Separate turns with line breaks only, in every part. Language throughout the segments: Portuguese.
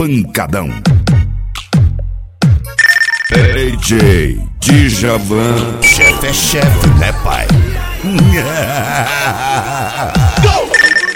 pancadão. DJ Djavan, chefe é chefe, né, pai? Go!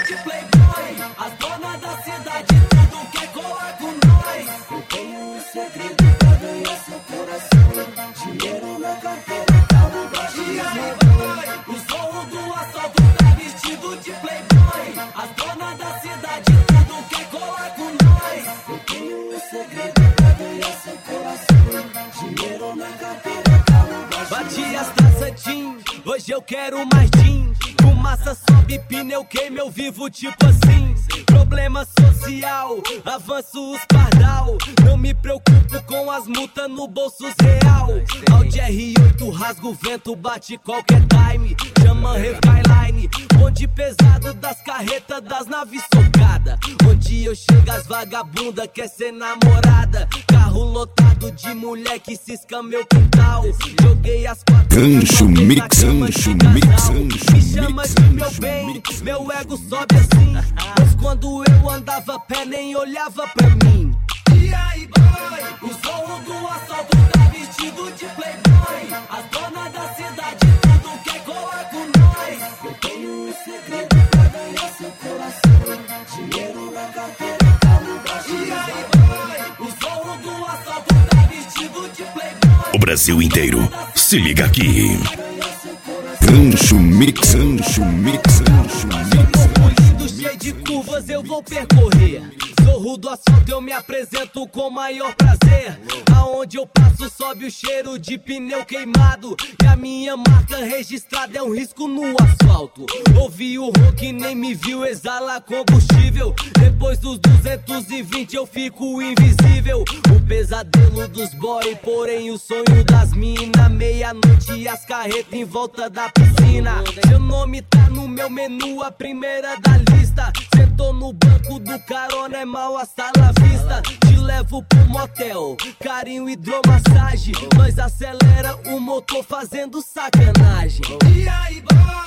As donas da cidade tudo quer colar com nós. Eu tenho um segredo pra ganhar seu coração. Dinheiro na carteira, carro baixo. O som do assalto tá vestido de playboy. As donas da cidade tudo quer colar com nós. Eu tenho um segredo pra ganhar seu coração. Dinheiro na carteira, carro baixo. Bati as taças Jim, hoje eu quero mais Jim. Fumaça sobe, pneu queima, eu vivo tipo assim. Problema social, avanço os pardal. Não me preocupo com as multas no bolso real. Audi R8, rasga o vento, bate qualquer time. Chama Refiline, bonde pesado das carretas das naves socada. Onde eu chego as vagabunda quer ser namorada. Carro lotado de mulher que cisca meu quintal. Joguei as quatro
Gancho mix, gancho mix, gancho
me chama de meu bem, meu ego sobe assim. Pois quando eu andava a pé nem olhava pra mim. E aí boy, o som do assalto tá vestido de playboy. As donas da cidade tudo quer colar com nós. Eu tenho um segredo pra ganhar seu coração. Dinheiro na carteira, carro baixo. E aí boy, o som do assalto tá vestido de playboy.
O Brasil inteiro, se liga aqui. Gancho mix, gancho mix, gancho mix.
Cheio de curvas eu vou percorrer. Zorro do asfalto eu me apresento com maior prazer. Aonde eu passo sobe o cheiro de pneu queimado. E a minha marca registrada é um risco no asfalto. Ouvi o rock e nem me viu, exala combustível. Depois dos 220 eu fico invisível. O pesadelo dos boy, porém o sonho das mina. Meia-noite e as carretas em volta da piscina. Seu nome tá no meu menu, a primeira da lista. Sentou no banco do carona, é mal hasta la vista. Te levo pro motel, carinho, hidromassagem. Nós acelera o motor fazendo sacanagem. E aí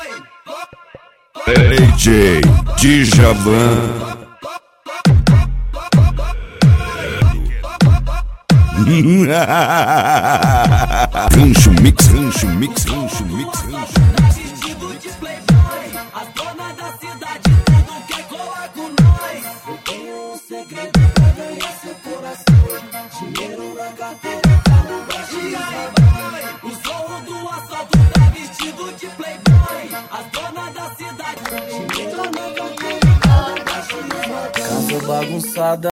boy,
DJ Djavan. Gancho mix, gancho mix, gancho mix, gancho mix.
de playboy, as donas da cidade tudo quer colar com nós. Eu tenho um segredo pra ganhar seu coração. Dinheiro na carteira, carro baixo. E aí boy, o som do assalto tá vestido de playboy. As donas da cidade, dinheiro na carteira, carro baixo. Casa bagunçada.